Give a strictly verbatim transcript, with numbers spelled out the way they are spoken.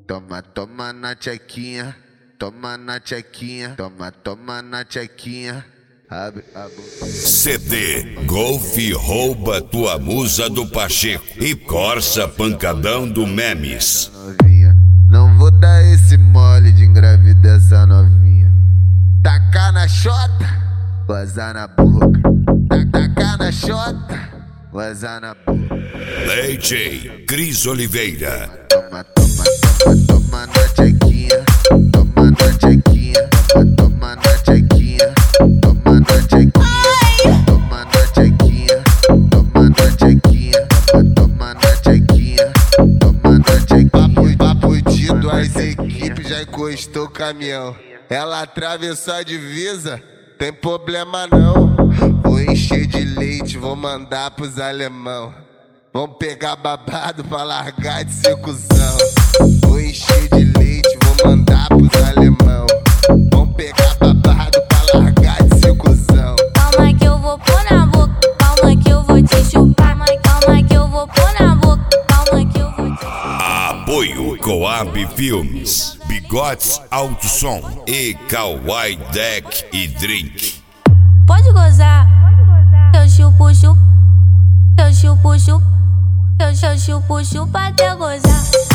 Toma, toma na tchequinha, toma na tchequinha, toma, toma na tchequinha. Abre a boca. C D Golf rouba tua musa do Pacheco e Corsa pancadão do Memes. Novinha, não vou dar esse mole de engravidar essa novinha. Tacar na xota, gozar na boca. Tacar na xota, gozar na boca. D J Cris Oliveira. Toma, toma, toma, toma na tchequinha, toma na tchequinha, toma na tchequinha, toma na tchequinha, toma na tchequinha, toma na tchequinha, toma na tchequinha, toma na tchequinha. Papo, papo de duas equipes já encostou o caminhão. Ela atravessou a divisa, tem problema não. Vou encher de leite, vou mandar pros alemão. Vamos pegar babado pra largar de ser cuzão. Vou encher de leite, vou mandar pros alemão. Vamos pegar babado pra largar de ser cuzão. Calma que eu vou pôr na boca, calma que eu vou te chupar. Calma que eu vou pôr na boca, calma que eu vou te chupar. Apoio Coab Filmes, Bigotes Alto Som e Kawaii Deck e Drink. Pode gozar, eu chupo, chupo, eu chupo, chupo, eu chupo, chupo até gozar.